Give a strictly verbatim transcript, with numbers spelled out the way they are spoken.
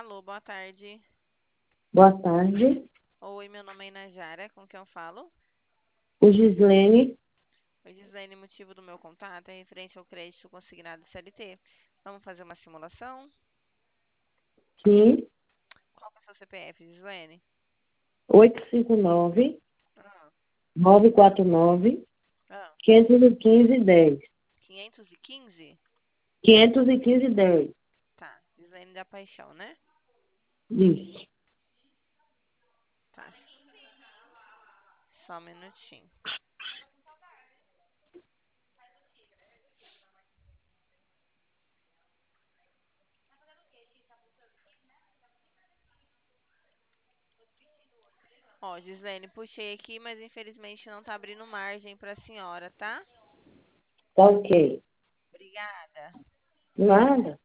Alô, boa tarde. Boa tarde. Oi, meu nome é Inajara, com quem eu falo? O Gislene, Oi, Gislaine, motivo do meu contato é referente ao crédito consignado C L T. Vamos fazer uma simulação? sim, Qual que é o seu C P F, Gislaine? oito cinco nove, Ah, nove quatro nove, ah, quinhentos e quinze dez. quinhentos e quinze? quinhentos e quinze dez. Tá, Gislaine da Paixão, né? Isso. Tá, só um minutinho. Ó, Gislaine, puxei aqui, mas infelizmente não tá abrindo margem pra senhora, tá? Tá ok. Obrigada. Nada.